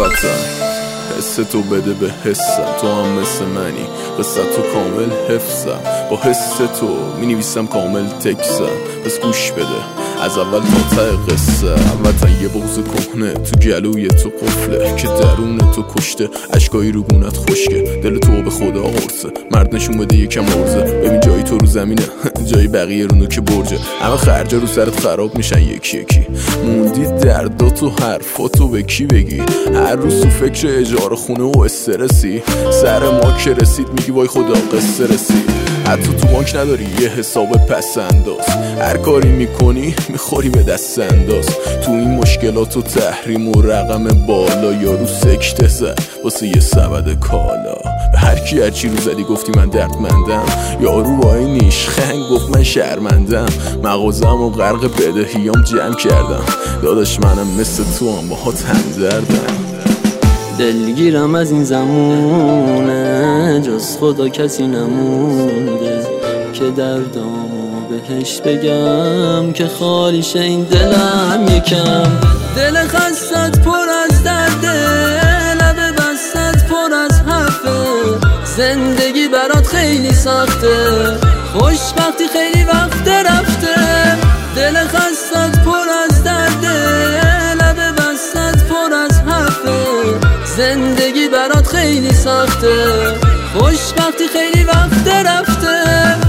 هموطن حس تو بده به حسم، تو هم مثل منی، قصه تو کامل حفظم، با حس تو می نویسم کامل تکسم. پس گوش بده از اول تا ته قصه. هموطن یه بغض کهنه تو گلوی تو قفله که درون تو کشته، اشکایی رو گونت خشکه، دل تو به خدا قرصه، مرد نشون بده یکم عرضه. ببین جایی تو رو زمینه جایی بقیه رو نوک برجه، همه خرجا رو سرت خراب میشن یکی یکی. موندی دردات و حرفاتو به کی بگی؟ هر روز تو فکر اجاره خونه و استرسی، سر ما که رسید میگی وای خدا قصه رسید. حتی تو بانک نداری یه حساب پس انداز، هر کاری میکنی میخوری به دست انداز. تو این مشکلات و تحریم و رقم بالا، یارو سکته زد واسه یه سبد کالا. به هر کی هر چی رو زدی گفتی من دردمندم، یارو با این نیشخند گفت من شرمندم. مغازم و غرق بدهیام جمع کردم، داداش منم مثل تو هم باهات همدردم. دلگیرم از این زمونه، جز خدا کسی نمونده که دردامو بهش بگم، که خالیش این دلم یکم. دل خستت پر از درده، لب بستت پر از حرفه، زندگی برات خیلی سخته، خوشبختی خیلی وقت رفته. دل خستت پر از درده، لب بستت پر از حرفه، زندگی برات خیلی سخته، خوشبختی خیلی وقت رفته.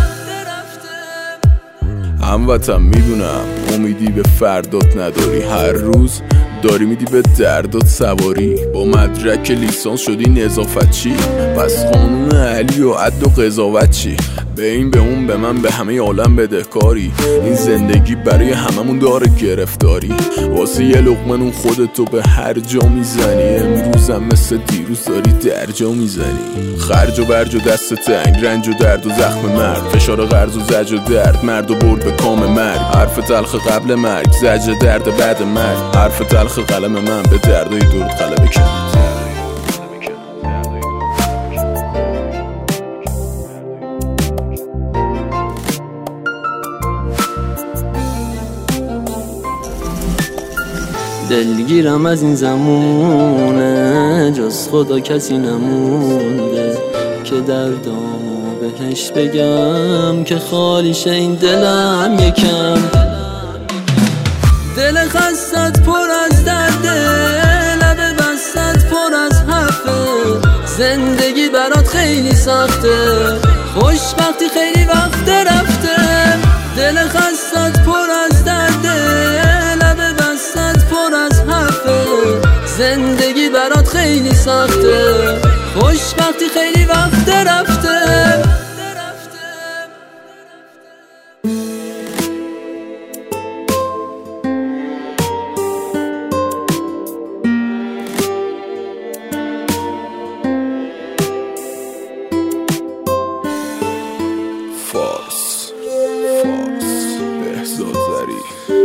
هموطن میدونم امیدی به فردات نداری، هر روز داری میدی به دردات سواری. با مدرک لیسانس شدی نظافت چی؟ پس قانون علی و عد و قضاوت چی؟ به این به اون به من به همه عالم بدهکاری. این زندگی برای هممون داره گرفتاری، واسه یه لقمه نون خودتو به هر جا میزنی. امروزم مثل دیروز داری درجا میزنی، خرج و برج و دست تنگ، رنج و درد و زخم مرد، فشار قرض و زج و درد، مرد و برد به کام مرگ. حرف تلخ قبل مرگ، زج درد بعد مرگ، حرف تلخ قلم من به دردای درد غلبه کرد. دلگیرم از این زمونه، جز خدا کسی نمونده که دردامو بهش بگم، که خالیش این دلم یکم. دل خستت پر از درده، لب بستت پر از حرفه، زندگی برات خیلی سخته، خوشبختی خیلی وقت رفته. دل خستت پر از درده، لب بستت پر از حرفه، زندگی برات خیلی سخته، خوشبختی خیلی وقت رفته. فارس بهزاد زری.